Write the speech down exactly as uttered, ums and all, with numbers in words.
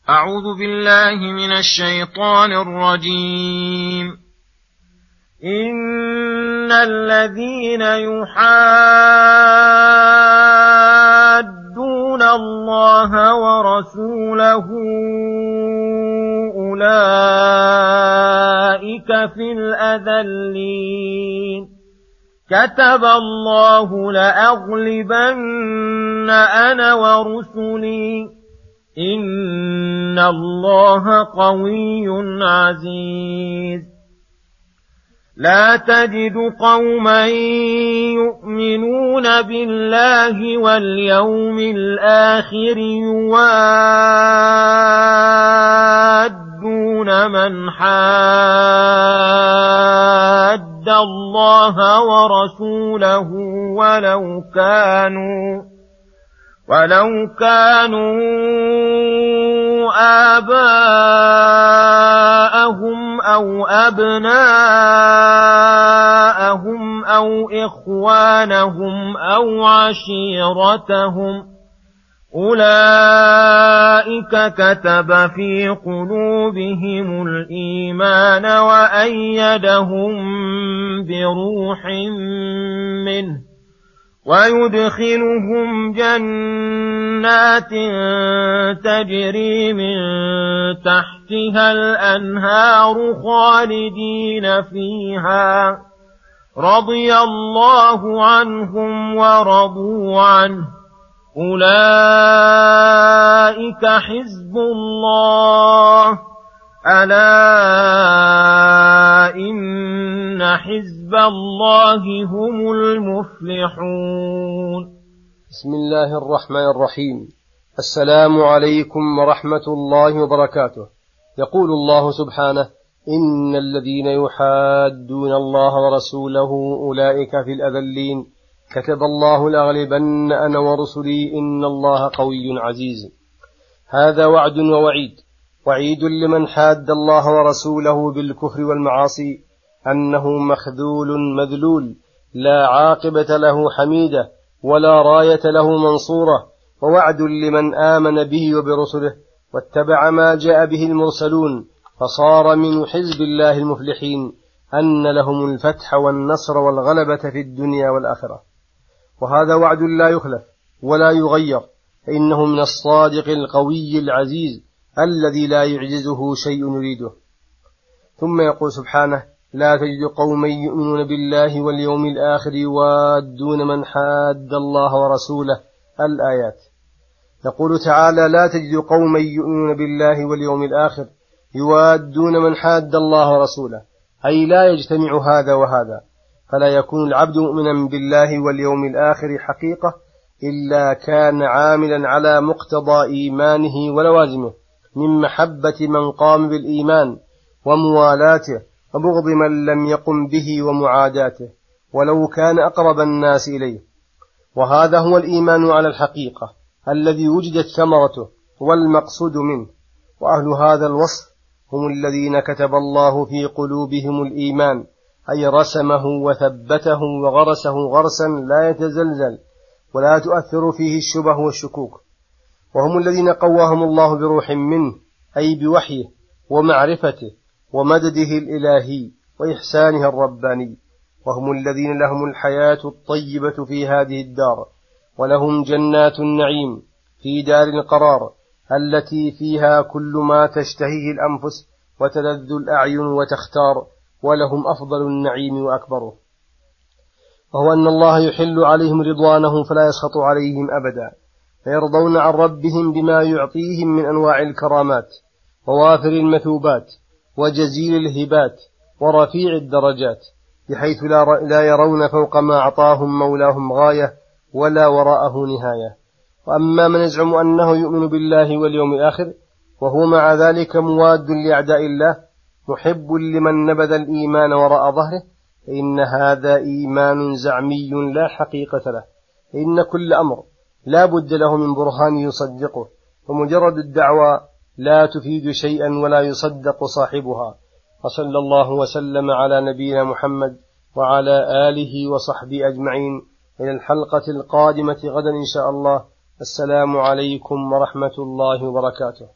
أعوذ بالله من الشيطان الرجيم. إن الذين يحادون الله ورسوله أولئك في الأذلين. كتب الله لأغلبن أنا ورسلي إن الله قوي عزيز. لا تجد قوما يؤمنون بالله واليوم الآخر يوادون من حاد الله ورسوله ولو كانوا ولو كانوا آباءهم أو أبناءهم أو إخوانهم أو عشيرتهم أولئك كتب في قلوبهم الإيمان وأيدهم بروح منه ويدخلهم جنات تجري من تحتها الأنهار خالدين فيها رضي الله عنهم ورضوا عنه أولئك حزب الله ألا إن حزب الله هم المفلحون. بسم الله الرحمن الرحيم. السلام عليكم ورحمة الله وبركاته. يقول الله سبحانه: إن الذين يحادون الله ورسوله أولئك في الأذلين. كتب الله لأغلبن أنا ورسلي إن الله قوي عزيز. هذا وعد ووعيد. وعيد لمن حاد الله ورسوله بالكفر والمعاصي أنه مخذول مذلول لا عاقبة له حميدة ولا راية له منصورة. ووعد لمن آمن به وبرسله واتبع ما جاء به المرسلون فصار من حزب الله المفلحين أن لهم الفتح والنصر والغلبة في الدنيا والآخرة. وهذا وعد لا يخلف ولا يغير، فإنه من الصادق القوي العزيز الذي لا يعجزه شيء يريده. ثم يقول سبحانه: لا تجد قوما يؤمنون بالله واليوم الآخر يوادون من حاد الله ورسوله. الآيات. يقول تعالى: لا تجد قوما يؤمنون بالله واليوم الآخر يوادون من حاد الله ورسوله، أي لا يجتمع هذا وهذا، فلا يكون العبد مؤمنا بالله واليوم الآخر حقيقة إلا كان عاملا على مقتضى إيمانه ولوازمه من محبة من قام بالإيمان وموالاته وبغض من لم يقم به ومعاداته ولو كان أقرب الناس إليه. وهذا هو الإيمان على الحقيقة الذي وجدت ثمرته والمقصود منه. وأهل هذا الوصف هم الذين كتب الله في قلوبهم الإيمان، أي رسمه وثبته وغرسه غرسا لا يتزلزل ولا تؤثر فيه الشبه والشكوك. وهم الذين قواهم الله بروح منه، أي بوحيه ومعرفته ومدده الإلهي وإحسانه الرباني. وهم الذين لهم الحياة الطيبة في هذه الدار، ولهم جنات النعيم في دار القرار التي فيها كل ما تشتهيه الأنفس وتلذ الأعين وتختار، ولهم أفضل النعيم وأكبره. وهو أن الله يحل عليهم رضوانه فلا يسخط عليهم أبدا، فيرضون عن ربهم بما يعطيهم من أنواع الكرامات ووافر المثوبات وجزيل الهبات ورفيع الدرجات، بحيث لا يرون فوق ما أعطاهم مولاهم غاية ولا وراءه نهاية. وأما من يزعم أنه يؤمن بالله واليوم الآخر وهو مع ذلك مواد لأعداء الله محب لمن نبذ الإيمان وراء ظهره، فإن هذا إيمان زعمي لا حقيقة له، فإن كل أمر لا بد له من برهان يصدقه، ومجرد الدعوى لا تفيد شيئا ولا يصدق صاحبها. وصلى الله وسلم على نبينا محمد وعلى آله وصحبه أجمعين. إلى الحلقة القادمة غدا إن شاء الله. السلام عليكم ورحمة الله وبركاته.